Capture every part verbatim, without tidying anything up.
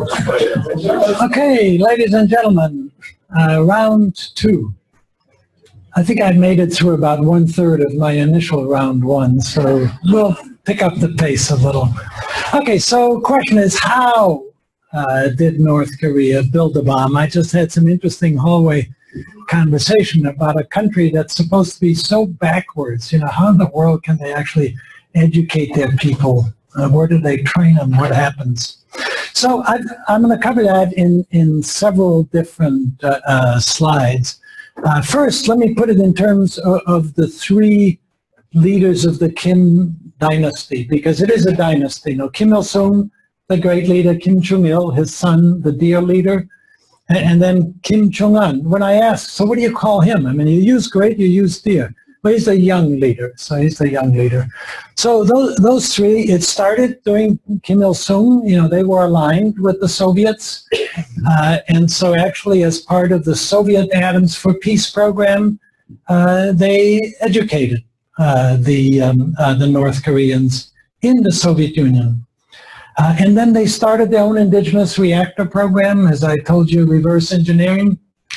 Okay, ladies and gentlemen, uh, round two. I think I made it through about one third of my initial round one, so we'll pick up the pace a little. Okay, so question is, how uh, did North Korea build a bomb? I just had some interesting hallway conversation about a country that's supposed to be so backwards. You know, how in the world can they actually educate their people? Uh, where do they train them? What happens? So I've, I'm going to cover that in, in several different uh, uh, slides. Uh, first, let me put it in terms of, of the three leaders of the Kim dynasty, because it is a dynasty. You know, Kim Il-sung, the great leader, Kim Jong-il, his son, the dear leader, and, and then Kim Jong-un. When I ask, so what do you call him? I mean, you use great, you use dear. Well, he's a young leader, so he's the young leader. So those, those three, it started during Kim Il-sung. You know, they were aligned with the Soviets. Uh, and so actually, as part of the Soviet Atoms for Peace program, uh, they educated uh, the, um, uh, the North Koreans in the Soviet Union. Uh, and then they started their own indigenous reactor program, as I told you, reverse engineering.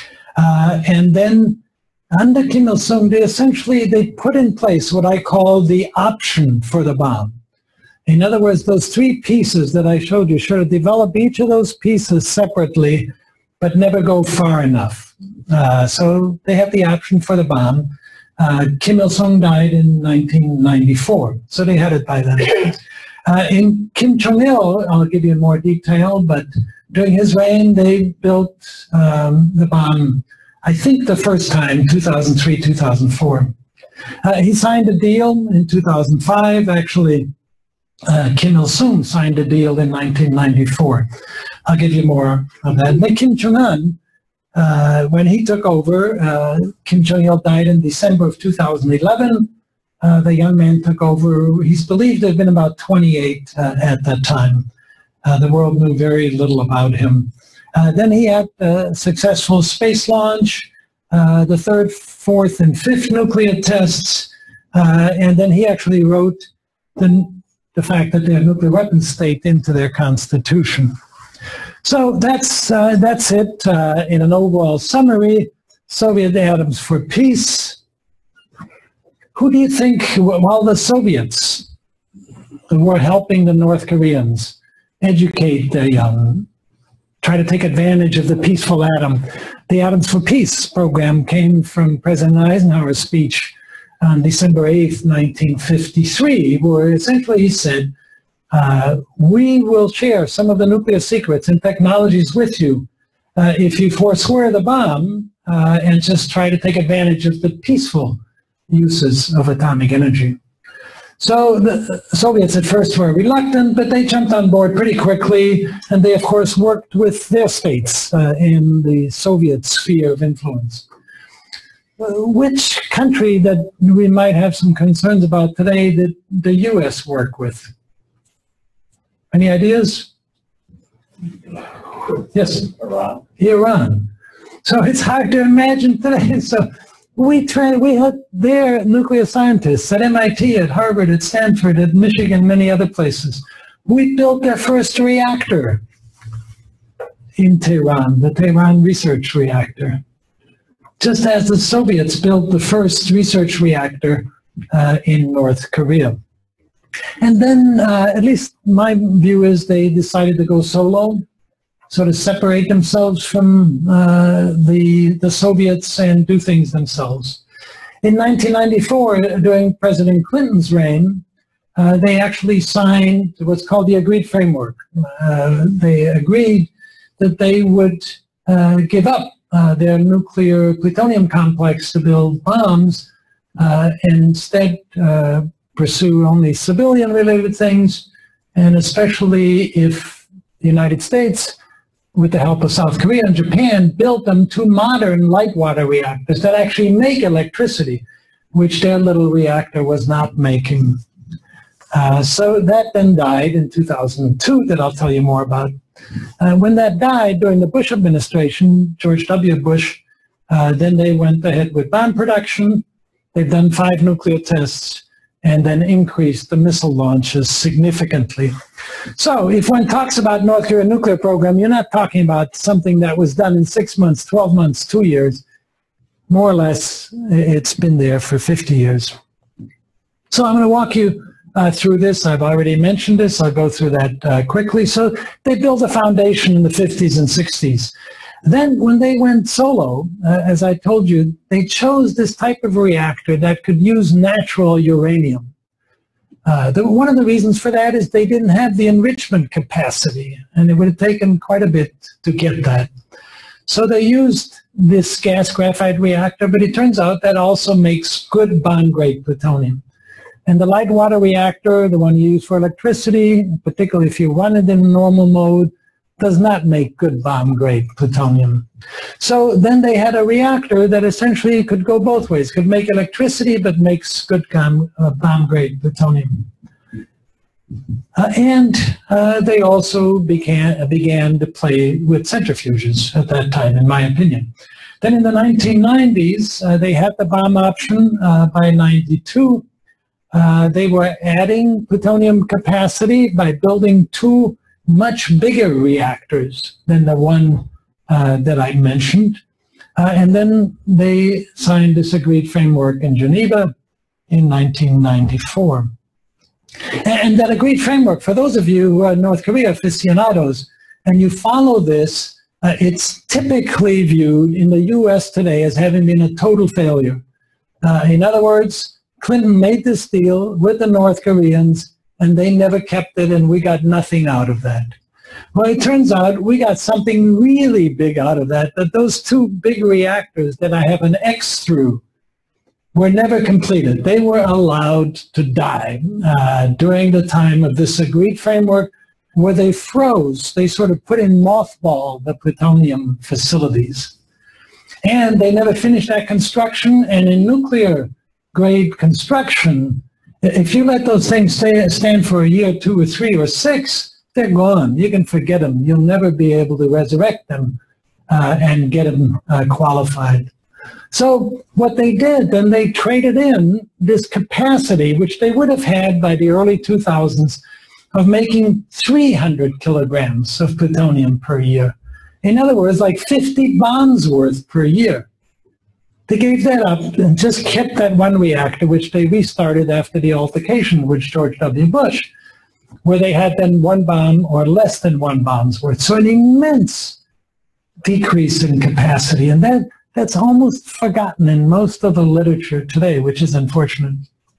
Uh, and then under Kim Il-sung, they essentially, they put in place what I call the option for the bomb. In other words, those three pieces that I showed you should have developed each of those pieces separately, but never go far enough. Uh, so they have the option for the bomb. Uh, Kim Il-sung died in nineteen ninety-four, so they had it by then. Uh, in Kim Jong-il, I'll give you more detail, but during his reign, they built um, the bomb, I think the first time, two thousand three, two thousand four. Uh, he signed a deal in two thousand five. Actually, uh, Kim Il-sung signed a deal in nineteen ninety-four. I'll give you more of that. But Kim Jong-un, uh, when he took over, uh, Kim Jong-il died in December of two thousand eleven. Uh, the young man took over. He's believed to have been about twenty-eight uh, at that time. Uh, the world knew very little about him. Uh, then he had a successful space launch, uh, the third, fourth, and fifth nuclear tests, uh, and then he actually wrote the, the fact that they're a nuclear weapons state into their constitution. So that's, uh, that's it uh, in an overall summary. Soviet Atoms for Peace. Who do you think, while the Soviets were helping the North Koreans educate their young, try to take advantage of the peaceful atom. The Atoms for Peace program came from President Eisenhower's speech on December eighth, nineteen fifty-three, where essentially he said, uh, we will share some of the nuclear secrets and technologies with you uh, if you forswear the bomb uh, and just try to take advantage of the peaceful uses of atomic energy. So the Soviets at first were reluctant, but they jumped on board pretty quickly, and they, of course, worked with their states uh, in the Soviet sphere of influence. Uh, which country that we might have some concerns about today did the U S work with? Any ideas? Yes? Iran. Iran. So it's hard to imagine today. So We trained, we had their nuclear scientists at M I T, at Harvard, at Stanford, at Michigan, many other places. We built their first reactor in Tehran, the Tehran Research Reactor, just as the Soviets built the first research reactor uh, in North Korea. And then, uh, at least my view is, they decided to go solo, sort of separate themselves from uh, the, the Soviets and do things themselves. In nineteen ninety-four, during President Clinton's reign, uh, they actually signed what's called the Agreed Framework. Uh, they agreed that they would uh, give up uh, their nuclear plutonium complex to build bombs uh, and instead uh, pursue only civilian-related things, and especially if the United States, with the help of South Korea and Japan, built them two modern light water reactors that actually make electricity, which their little reactor was not making. Uh, so that then died in two thousand two, that I'll tell you more about. Uh, when that died during the Bush administration, George W. Bush, uh, then they went ahead with bomb production. They've done five nuclear tests, and then increased the missile launches significantly. So if one talks about North Korea nuclear program, you're not talking about something that was done in six months, twelve months, two years. More or less, it's been there for fifty years. So I'm going to walk you uh, through this. I've already mentioned this. I'll go through that uh, quickly. So they built a foundation in the fifties and sixties. Then when they went solo, uh, as I told you, they chose this type of reactor that could use natural uranium. Uh, the, one of the reasons for that is they didn't have the enrichment capacity, and it would have taken quite a bit to get that. So they used this gas graphite reactor, but it turns out that also makes good bomb-grade plutonium. And the light water reactor, the one you use for electricity, particularly if you run it in normal mode, does not make good bomb-grade plutonium. So then they had a reactor that essentially could go both ways, could make electricity but makes good uh, bomb-grade plutonium. Uh, and uh, they also began, uh, began to play with centrifuges at that time, in my opinion. Then in the nineteen nineties, uh, they had the bomb option uh, by ninety-two. Uh, they were adding plutonium capacity by building two much bigger reactors than the one uh, that I mentioned. Uh, and then they signed this agreed framework in Geneva in nineteen ninety-four. And that agreed framework, for those of you who are North Korea aficionados, and you follow this, uh, it's typically viewed in the U S today as having been a total failure. Uh, in other words, Clinton made this deal with the North Koreans, and they never kept it, and we got nothing out of that. Well, it turns out we got something really big out of that, that those two big reactors that I have an X through were never completed. They were allowed to die uh, during the time of this agreed framework, where they froze. They sort of put in mothball the plutonium facilities. And they never finished that construction, and in nuclear grade construction, if you let those things stay, stand for a year, two or three or six, they're gone. You can forget them. You'll never be able to resurrect them uh, and get them uh, qualified. So what they did, then they traded in this capacity, which they would have had by the early two thousands, of making three hundred kilograms of plutonium per year. In other words, like fifty bombs worth per year. They gave that up and just kept that one reactor, which they restarted after the altercation with George W. Bush, where they had then one bomb or less than one bomb's worth. So an immense decrease in capacity. And that, that's almost forgotten in most of the literature today, which is unfortunate.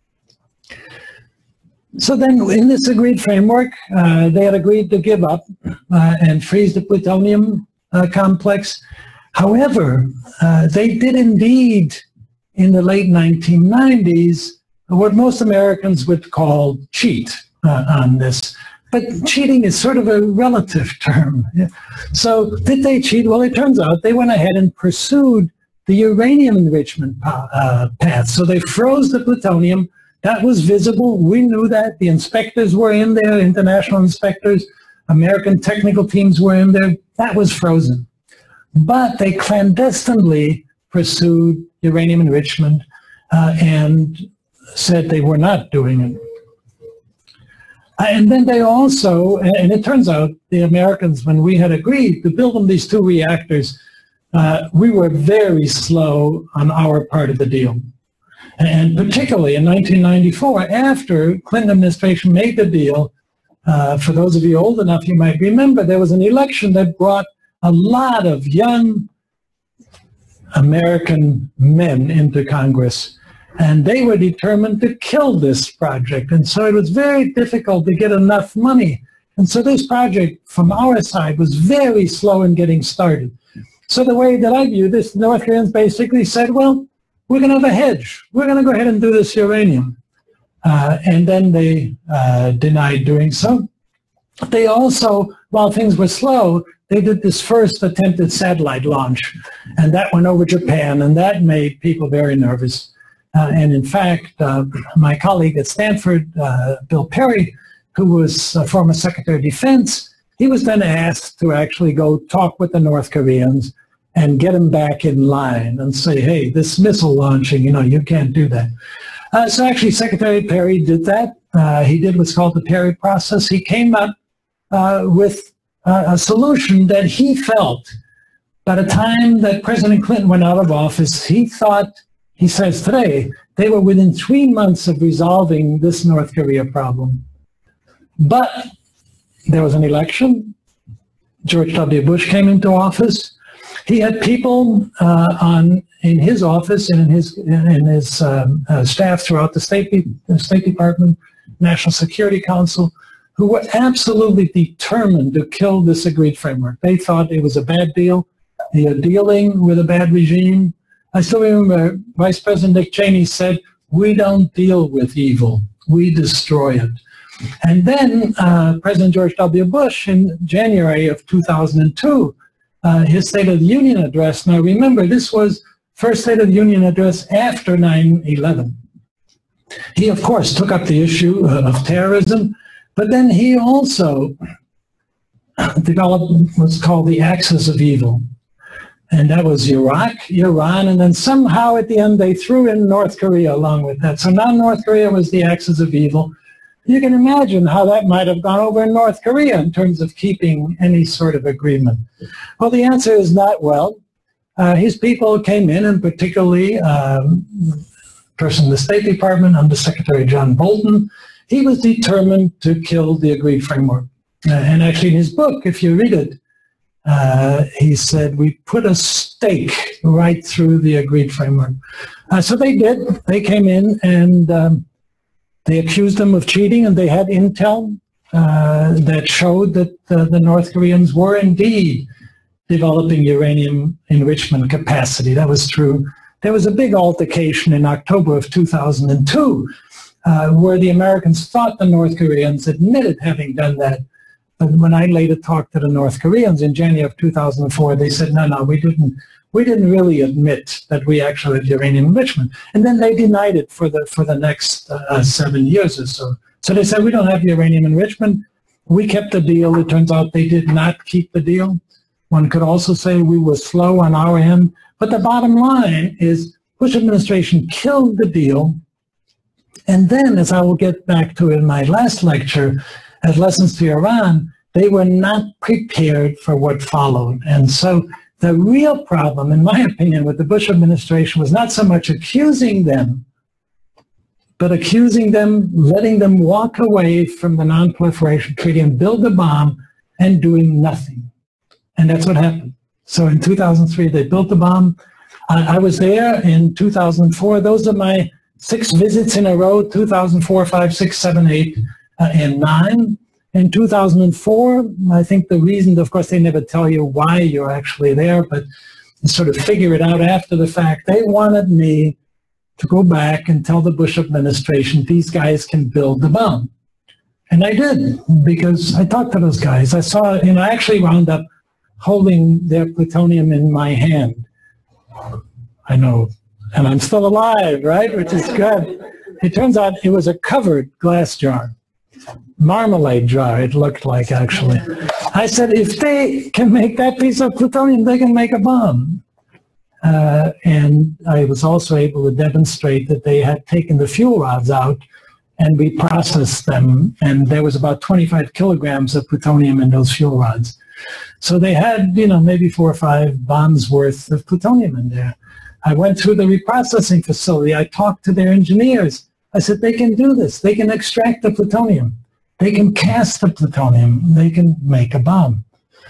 So then in this agreed framework, uh, they had agreed to give up uh, and freeze the plutonium uh, complex. However, uh, they did indeed, in the late nineteen nineties, what most Americans would call cheat uh, on this. But cheating is sort of a relative term. So did they cheat? Well, it turns out they went ahead and pursued the uranium enrichment uh, path. So they froze the plutonium. That was visible. We knew that. The inspectors were in there, international inspectors. American technical teams were in there. That was frozen. But they clandestinely pursued uranium enrichment uh, and said they were not doing it. Uh, and then they also, and it turns out the Americans, when we had agreed to build them these two reactors, uh, we were very slow on our part of the deal. And particularly in nineteen ninety-four, after Clinton administration made the deal, uh, for those of you old enough, you might remember, there was an election that brought a lot of young American men into Congress, and they were determined to kill this project. And so it was very difficult to get enough money. And so this project, from our side, was very slow in getting started. So the way that I view this, the North Koreans basically said, well, we're going to have a hedge. We're going to go ahead and do this uranium. Uh, and then they uh, denied doing so. They also, while things were slow, they did this first attempted satellite launch, and that went over Japan, and that made people very nervous. Uh, and in fact, uh, my colleague at Stanford, uh, Bill Perry, who was a former Secretary of Defense, he was then asked to actually go talk with the North Koreans and get them back in line and say, hey, this missile launching, you know, you can't do that. Uh, so actually, Secretary Perry did that. Uh, he did what's called the Perry process. He came up uh, with uh, a solution that he felt by the time that President Clinton went out of office, he thought, he says today, they were within three months of resolving this North Korea problem. But there was an election. George W. Bush came into office. He had people uh, on in his office and in his in his um, uh, staff throughout the State the State Department, National Security Council, who were absolutely determined to kill this agreed framework. They thought it was a bad deal. They are dealing with a bad regime. I still remember Vice President Dick Cheney said, "We don't deal with evil, we destroy it." And then uh, President George W. Bush in January of two thousand two, uh, his State of the Union address. Now remember, this was first State of the Union address after nine eleven. He, of course, took up the issue of terrorism, but then he also developed what's called the axis of evil. And that was Iraq, Iran, and then somehow at the end they threw in North Korea along with that. So now North Korea was the axis of evil. You can imagine how that might have gone over in North Korea in terms of keeping any sort of agreement. Well, the answer is not well. Uh, his people came in, and particularly um, person in the State Department, Under Secretary John Bolton. He was determined to kill the agreed framework. Uh, and actually in his book, if you read it, uh, he said, we put a stake right through the agreed framework. Uh, so they did. They came in and um, they accused them of cheating, and they had intel uh, that showed that uh, the North Koreans were indeed developing uranium enrichment capacity. That was true. There was a big altercation in October of two thousand two uh, where the Americans thought the North Koreans admitted having done that. But when I later talked to the North Koreans in January of two thousand four, they said, no, no, we didn't, we didn't really admit that we actually had uranium enrichment. And then they denied it for the, for the next uh, seven years or so. So they said, we don't have uranium enrichment. We kept the deal. It turns out they did not keep the deal. One could also say we were slow on our end. But the bottom line is Bush administration killed the deal. And then, as I will get back to in my last lecture, as lessons to Iran, they were not prepared for what followed. And so the real problem, in my opinion, with the Bush administration was not so much accusing them, but accusing them, letting them walk away from the Non-Proliferation Treaty and build the bomb and doing nothing. And that's what happened. So in two thousand three, they built the bomb. I, I was there in two thousand four. Those are my six visits in a row, two thousand four, five, six, seven, eight, uh, and nine. In two thousand four, I think the reason, of course, they never tell you why you're actually there, but you sort of figure it out after the fact. They wanted me to go back and tell the Bush administration, these guys can build the bomb. And I did, because I talked to those guys. I saw, you know, I actually wound up holding their plutonium in my hand. I know, and I'm still alive, right? Which is good. It turns out it was a covered glass jar. Marmalade jar, it looked like, actually. I said, if they can make that piece of plutonium, they can make a bomb. Uh, and I was also able to demonstrate that they had taken the fuel rods out and we processed them, and there was about twenty-five kilograms of plutonium in those fuel rods. So they had, you know, maybe four or five bombs worth of plutonium in there. I went through the reprocessing facility. I talked to their engineers. I said, they can do this. They can extract the plutonium. They can cast the plutonium. They can make a bomb.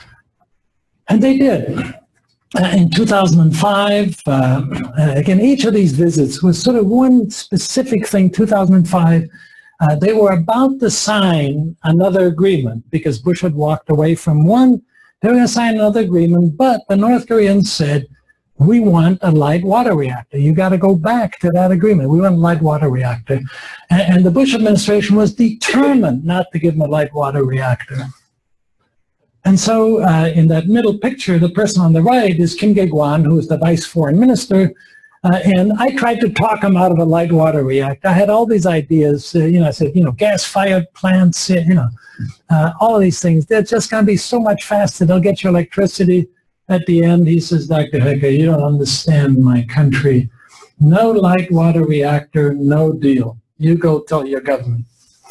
And they did. Uh, in two thousand five, uh, again, each of these visits was sort of one specific thing. two thousand five, uh, they were about to sign another agreement because Bush had walked away from one. They were going to sign another agreement, but the North Koreans said, we want a light water reactor. You got to go back to that agreement. We want a light water reactor. And, and the Bush administration was determined not to give them a light water reactor. And so uh, in that middle picture, the person on the right is Kim Dae-gwan, who is the vice foreign minister. Uh, and I tried to talk him out of a light water reactor. I had all these ideas. Uh, you know, I said, you know, gas-fired plants, you know, uh, all of these things. They're just going to be so much faster. They'll get you electricity. At the end, he says, Doctor Hecker, you don't understand my country. No light water reactor, no deal. You go tell your government.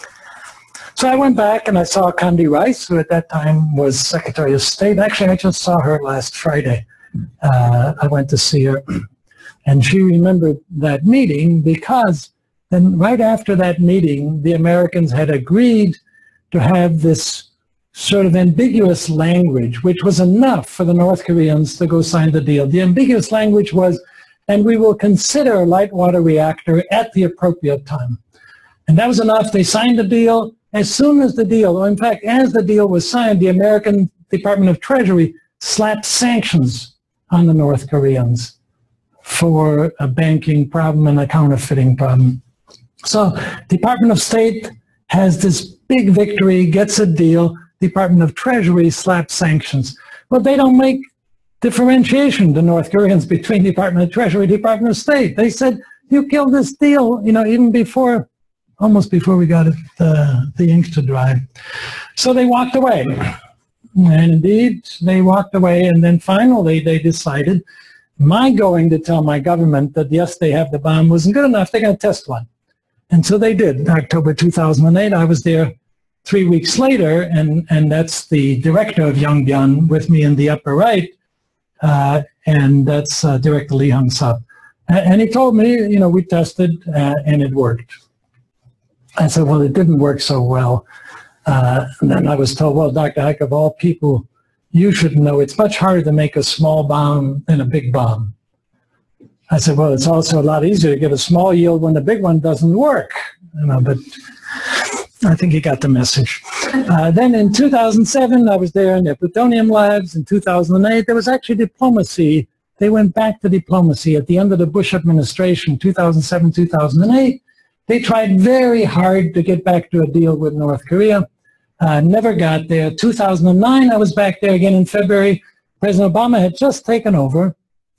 So I went back and I saw Condi Rice, who at that time was Secretary of State. Actually, I just saw her last Friday. Uh, I went to see her. And she remembered that meeting because then right after that meeting, the Americans had agreed to have this sort of ambiguous language, which was enough for the North Koreans to go sign the deal. The ambiguous language was, and we will consider a light water reactor at the appropriate time. And that was enough. They signed the deal. As soon as the deal, or in fact, as the deal was signed, the American Department of Treasury slapped sanctions on the North Koreans for a banking problem and a counterfeiting problem. So Department of State has this big victory, gets a deal. Department of Treasury slaps sanctions. Well, they don't make differentiation, the North Koreans, between Department of Treasury, Department of State. They said, you killed this deal, you know, even before, almost before we got it, uh, the ink to dry. So they walked away. And indeed, they walked away, and then finally they decided my going to tell my government that, yes, they have the bomb wasn't good enough, they're going to test one. And so they did. October two thousand eight, I was there three weeks later, and, and that's the director of Yongbyon with me in the upper right, uh, and that's uh, Director Lee Hung-sop. And he told me, you know, we tested, uh, and it worked. I said, well, it didn't work so well. Uh, and then I was told, well, Doctor Ike, of all people, you should know it's much harder to make a small bomb than a big bomb. I said, well, it's also a lot easier to get a small yield when the big one doesn't work. You know, but I think he got the message. Uh, then in two thousand seven, I was there in the plutonium labs. In two thousand eight, there was actually diplomacy. They went back to diplomacy at the end of the Bush administration, two thousand seven, two thousand eight. They tried very hard to get back to a deal with North Korea. Uh, never got there. two thousand nine, I was back there again in February. President Obama had just taken over.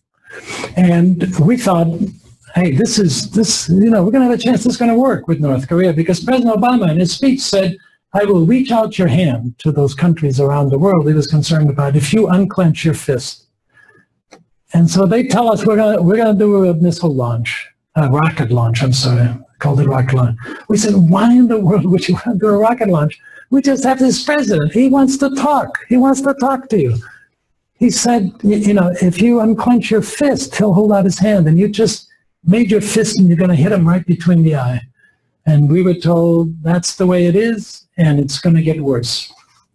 And we thought, hey, this is, this, you know, we're going to have a chance this is going to work with North Korea, because President Obama in his speech said, I will reach out your hand to those countries around the world he was concerned about if you unclench your fist. And so they tell us we're going to, we're going to do a missile launch, a rocket launch, I'm sorry, called it rocket launch. We said, why in the world would you want to do a rocket launch? We just have this president. He wants to talk. He wants to talk to you. He said, you know, if you unclench your fist, he'll hold out his hand, and you just made your fist and you're going to hit him right between the eye. And we were told that's the way it is, and it's going to get worse.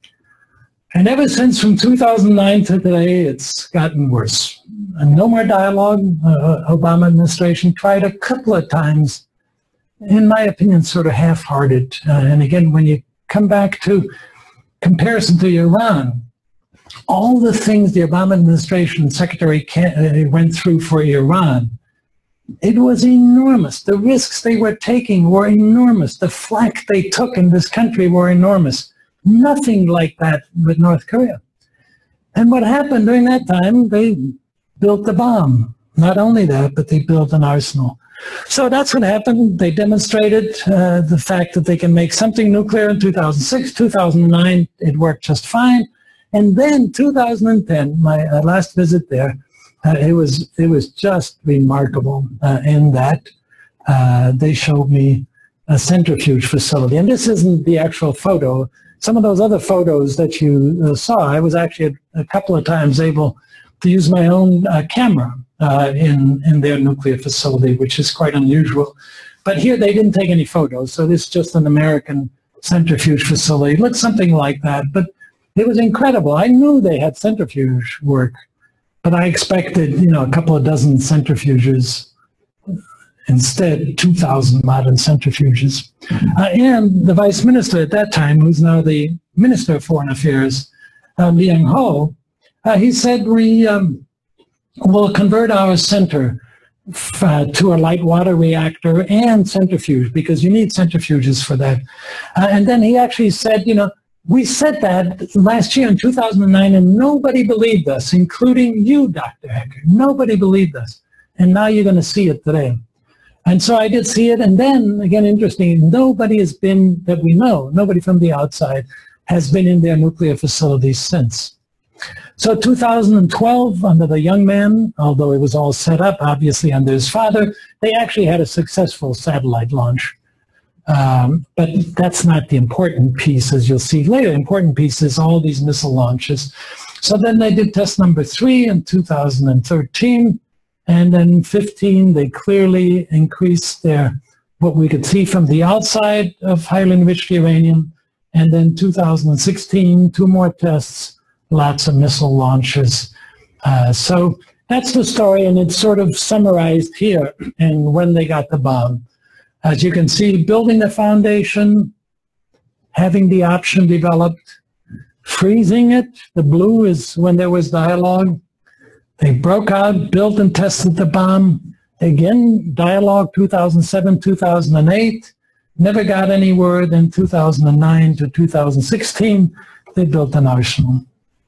And ever since, from two thousand nine to today, it's gotten worse. And no more dialogue. Uh, Obama administration tried a couple of times, in my opinion, sort of half-hearted. Uh, and again, when you come back to comparison to Iran, all the things the Obama administration Secretary Kennedy went through for Iran, it was enormous. The risks they were taking were enormous. The flack they took in this country were enormous. Nothing like that with North Korea. And what happened during that time, they built the bomb. Not only that, but they built an arsenal. So that's what happened. They demonstrated uh, the fact that they can make something nuclear in two thousand six, two thousand nine. It worked just fine. And then two thousand ten, my uh, last visit there, uh, it was it was just remarkable uh, in that uh, they showed me a centrifuge facility. And this isn't the actual photo. Some of those other photos that you uh, saw, I was actually a, a couple of times able to use my own uh, camera uh, in, in their nuclear facility, which is quite unusual. But here they didn't take any photos, so this is just an American centrifuge facility. It looked something like that, but it was incredible. I knew they had centrifuge work, but I expected, you know, a couple of dozen centrifuges. Instead, two thousand modern centrifuges. Uh, and the vice minister at that time, who's now the Minister of Foreign Affairs, uh, Liang Ho, uh, he said, we um, will convert our center uh, to a light water reactor and centrifuge, because you need centrifuges for that. Uh, and then he actually said, you know, we said that last year in two thousand nine, and nobody believed us, including you, Doctor Hecker. Nobody believed us. And now you're going to see it today. And so I did see it. And then, again, interesting, nobody has been, that we know, nobody from the outside has been in their nuclear facilities since. So two thousand twelve, under the young man, although it was all set up, obviously, under his father, they actually had a successful satellite launch. Um, but that's not the important piece, as you'll see later. The important piece is all these missile launches. So then they did test number three in two thousand thirteen, and then fifteen, they clearly increased their, what we could see from the outside of highly enriched uranium. And then two thousand sixteen, two more tests, lots of missile launches. Uh, so that's the story, and it's sort of summarized here and when they got the bomb. As you can see, building the foundation, having the option developed, freezing it. The blue is when there was dialogue. They broke out, built and tested the bomb. Again, dialogue two thousand seven, two thousand eight. Never got any word. In two thousand nine to two thousand sixteen, they built an arsenal.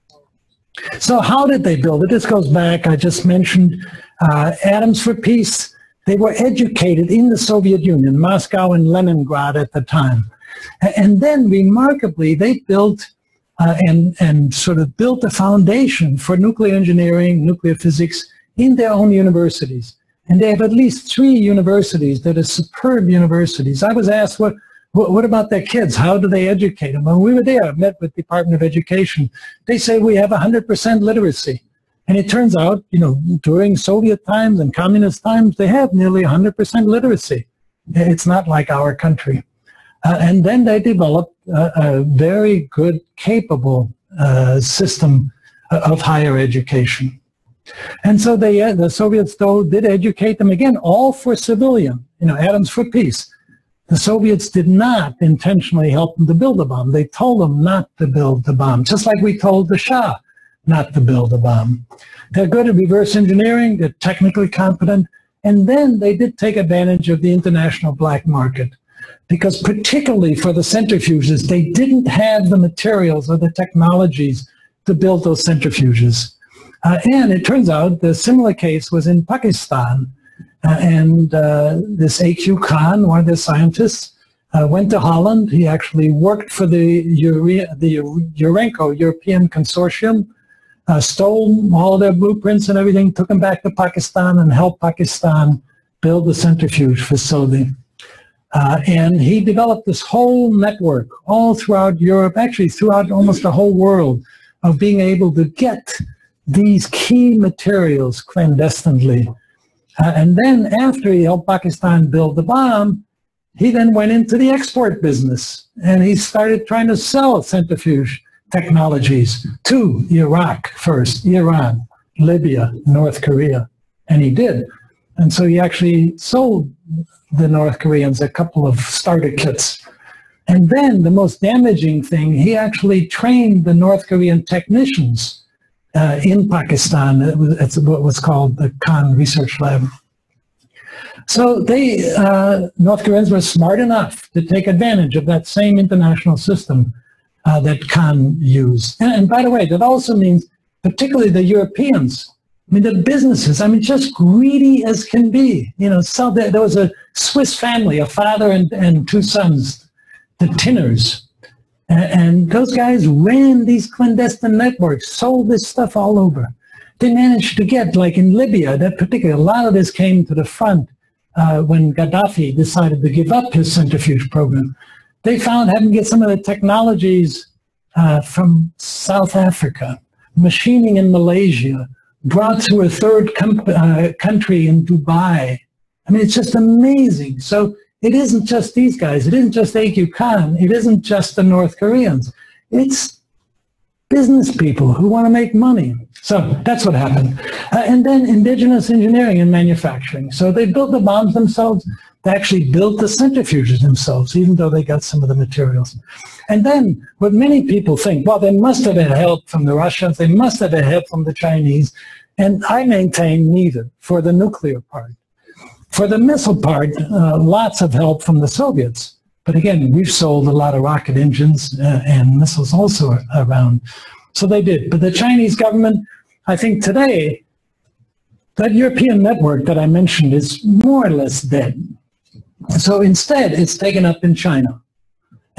So how did they build it? This goes back, I just mentioned uh, Atoms for Peace. They were educated in the Soviet Union, Moscow and Leningrad at the time. And then, remarkably, they built uh, and, and sort of built a foundation for nuclear engineering, nuclear physics in their own universities. And they have at least three universities that are superb universities. I was asked, what, what about their kids? How do they educate them? When we were there, I met with the Department of Education. They say we have one hundred percent literacy. And it turns out, you know, during Soviet times and communist times, they have nearly one hundred percent literacy. It's not like our country. Uh, and then they developed a, a very good, capable uh, system of higher education. And so they, uh, the Soviets, though, did educate them, again, all for civilian, you know, Atoms for Peace. The Soviets did not intentionally help them to build the bomb. They told them not to build the bomb, just like we told the Shah not to build a bomb. They're good at reverse engineering, they're technically competent, and then they did take advantage of the international black market, because particularly for the centrifuges, they didn't have the materials or the technologies to build those centrifuges. Uh, and it turns out the similar case was in Pakistan, uh, and uh, this A Q Khan, one of the scientists, uh, went to Holland. He actually worked for the, Ure the Urenco European Consortium, uh, stole all their blueprints and everything, took them back to Pakistan and helped Pakistan build the centrifuge facility. Uh, and he developed this whole network all throughout Europe, actually throughout almost the whole world, of being able to get these key materials clandestinely. Uh, and then after he helped Pakistan build the bomb, he then went into the export business, and he started trying to sell centrifuge technologies to Iraq first, Iran, Libya, North Korea, and he did. And so he actually sold the North Koreans a couple of starter kits. And then the most damaging thing, he actually trained the North Korean technicians Uh, in Pakistan. It was, it's what was called the Khan Research Lab. So they, uh, North Koreans were smart enough to take advantage of that same international system uh, that Khan used. And, and by the way, that also means particularly the Europeans, I mean, the businesses, I mean, just greedy as can be. You know, so there, there was a Swiss family, a father and, and two sons, the Tinners. And those guys ran these clandestine networks, sold this stuff all over. They managed to get, like in Libya, that particular, a lot of this came to the front uh, when Gaddafi decided to give up his centrifuge program. They found having to get some of the technologies uh, from South Africa, machining in Malaysia, brought to a third uh, country in Dubai. I mean, it's just amazing. So it isn't just these guys. It isn't just A Q Khan. It isn't just the North Koreans. It's business people who want to make money. So that's what happened. Uh, and then indigenous engineering and manufacturing. So they built the bombs themselves. They actually built the centrifuges themselves, even though they got some of the materials. And then what many people think, well, they must have had help from the Russians. They must have had help from the Chinese. And I maintain neither for the nuclear part. For the missile part, uh, lots of help from the Soviets. But again, we've sold a lot of rocket engines uh, and missiles also around. So they did. But the Chinese government, I think today, that European network that I mentioned is more or less dead. So instead, it's taken up in China.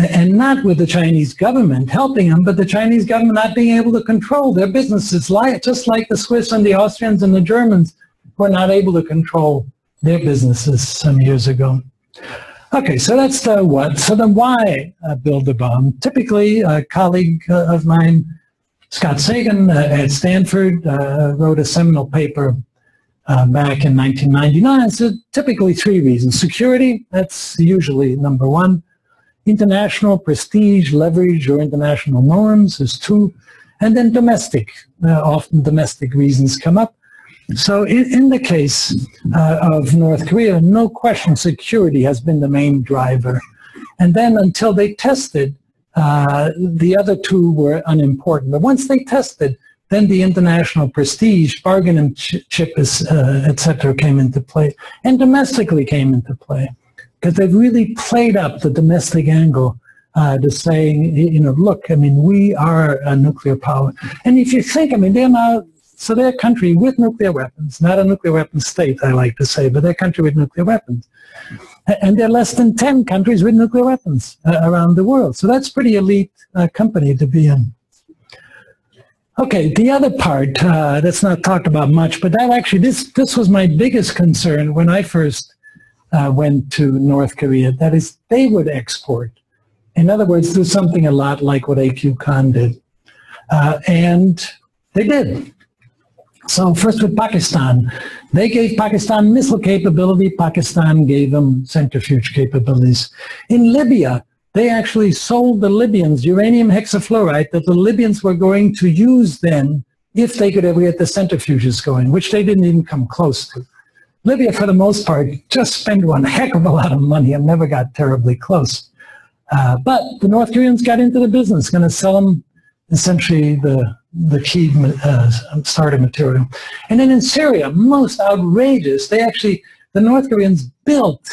and not with the Chinese government helping them, but the Chinese government not being able to control their businesses, like, just like the Swiss and the Austrians and the Germans were not able to control their businesses some years ago. Okay, so that's the what. So the why uh, build a bomb. Typically, a colleague uh, of mine, Scott Sagan uh, at Stanford, uh, wrote a seminal paper uh, back in nineteen ninety-nine. So typically three reasons. Security, that's usually number one. International prestige, leverage, or international norms is two. And then domestic, uh, often domestic reasons come up. So in, in the case uh, of North Korea, no question security has been the main driver. And then until they tested, uh, the other two were unimportant. But once they tested, then the international prestige, bargain and ch- chip, is, uh, et cetera, came into play. And domestically came into play. Because they've really played up the domestic angle uh, to saying, you know, look, I mean, we are a nuclear power. And if you think, I mean, they're now, so they're a country with nuclear weapons, not a nuclear weapons state, I like to say, but they're a country with nuclear weapons. And there are less than ten countries with nuclear weapons uh, around the world. So that's pretty elite uh, company to be in. Okay, the other part uh, that's not talked about much, but that actually, this, this was my biggest concern when I first Uh, went to North Korea, that is, they would export. In other words, do something a lot like what A Q CON did. Uh, and they did. So first with Pakistan, they gave Pakistan missile capability, Pakistan gave them centrifuge capabilities. In Libya, they actually sold the Libyans uranium hexafluoride that the Libyans were going to use then if they could ever get the centrifuges going, which they didn't even come close to. Libya, for the most part, just spent one heck of a lot of money and never got terribly close. Uh, but the North Koreans got into the business, going to sell them essentially the, the key uh, starter material. And then in Syria, most outrageous, they actually, the North Koreans built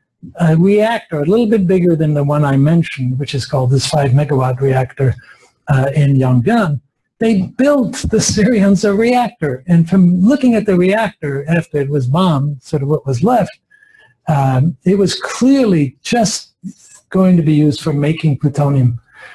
a reactor a little bit bigger than the one I mentioned, which is called this five megawatt reactor uh, in Yongbyon. They built the Syrians a reactor. And from looking at the reactor after it was bombed, sort of what was left, um, it was clearly just going to be used for making plutonium.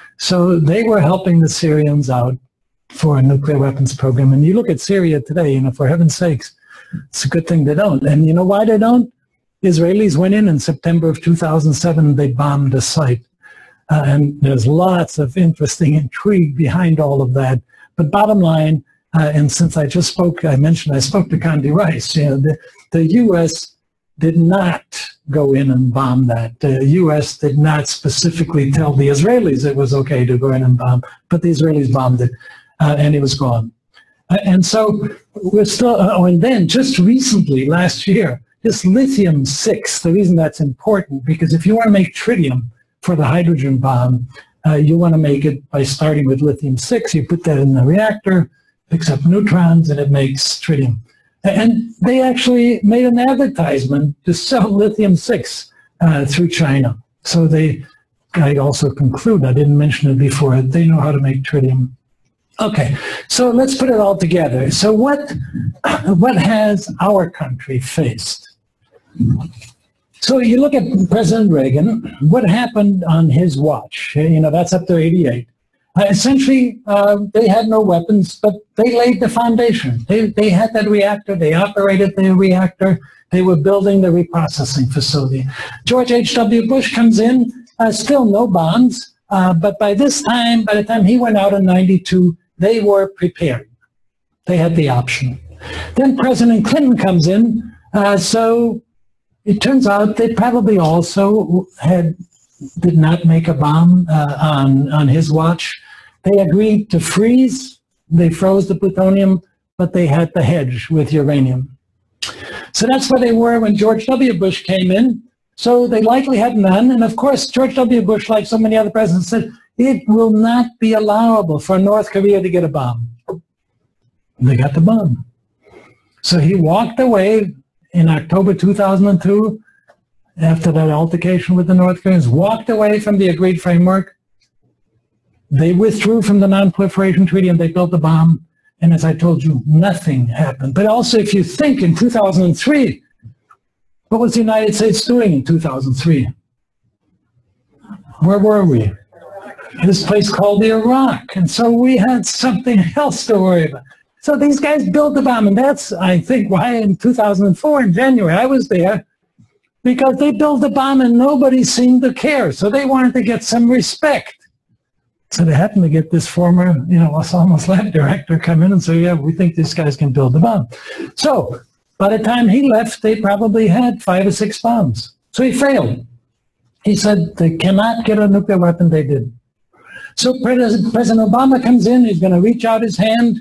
So they were helping the Syrians out for a nuclear weapons program. And you look at Syria today, you know, for heaven's sakes, it's a good thing they don't. And you know why they don't? Israelis went in in September of two thousand seven, they bombed a site. Uh, and there's lots of interesting intrigue behind all of that. But bottom line, uh, and since I just spoke, I mentioned I spoke to Condi Rice, you know, the, the U S did not go in and bomb that. The U S did not specifically tell the Israelis it was okay to go in and bomb, but the Israelis bombed it, uh, and it was gone. Uh, and so we're still, uh, oh, and then just recently, last year, this lithium six, the reason that's important, because if you want to make tritium for the hydrogen bomb, Uh, you want to make it by starting with lithium six. You put that in the reactor, picks up neutrons, and it makes tritium. And they actually made an advertisement to sell lithium six uh, through China. So they, I also conclude, I didn't mention it before, they know how to make tritium. Okay, so let's put it all together. So what, what has our country faced? So you look at President Reagan, what happened on his watch? You know, that's up to eighty-eight. Uh, essentially, uh, they had no weapons, but they laid the foundation. They, they had that reactor. They operated the reactor. They were building the reprocessing facility. George H W Bush comes in, uh, still no bombs, uh, but by this time, by the time he went out in ninety-two, they were prepared. They had the option. Then President Clinton comes in, uh, so it turns out they probably also had did not make a bomb uh, on, on his watch. They agreed to freeze. They froze the plutonium, but they had to hedge with uranium. So that's where they were when George W. Bush came in. So they likely had none. And of course, George W. Bush, like so many other presidents, said, it will not be allowable for North Korea to get a bomb. And they got the bomb. So he walked away in October two thousand two, after that altercation with the North Koreans, walked away from the agreed framework. They withdrew from the Non-Proliferation Treaty and they built the bomb. And as I told you, nothing happened. But also, if you think in two thousand three, what was the United States doing in two thousand three? where were we? This place called Iraq. And so we had something else to worry about. So these guys built the bomb, and that's, I think, why in two thousand four, in January, I was there, because they built the bomb and nobody seemed to care. So they wanted to get some respect. So they happened to get this former, you know, Los Alamos lab director come in and say, yeah, we think these guys can build the bomb. So by the time he left, they probably had five or six bombs. So he failed. He said they cannot get a nuclear weapon. They did. So President Obama comes in. He's going to reach out his hand.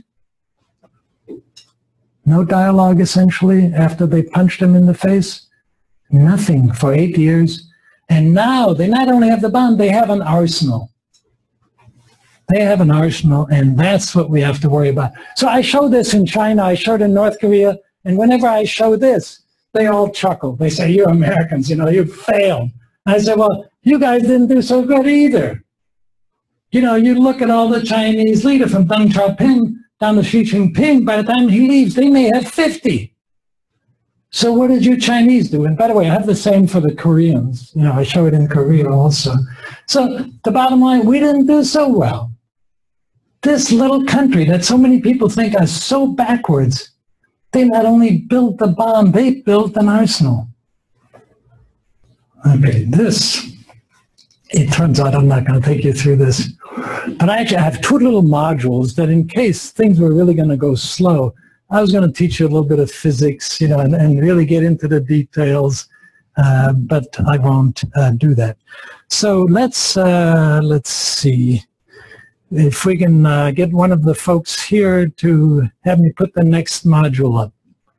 No dialogue, essentially, after they punched him in the face. Nothing for eight years. And now they not only have the bomb, they have an arsenal. They have an arsenal, and that's what we have to worry about. So I show this in China. I showed in North Korea. And whenever I show this, they all chuckle. They say, you Americans, you know, you failed. I said, well, you guys didn't do so good either. You know, you look at all the Chinese leaders from Deng Xiaoping down to Xi Jinping, by the time he leaves, they may have fifty. So what did you Chinese do? And by the way, I have the same for the Koreans. You know, I show it in Korea also. So the bottom line, we didn't do so well. This little country that so many people think are so backwards, they not only built the bomb, they built an arsenal. Okay, this, it turns out I'm not going to take you through this. But I actually have two little modules that in case things were really going to go slow, I was going to teach you a little bit of physics, you know, and, and really get into the details, uh, but I won't uh, do that. So let's, uh, let's see if we can uh, get one of the folks here to have me put the next module up.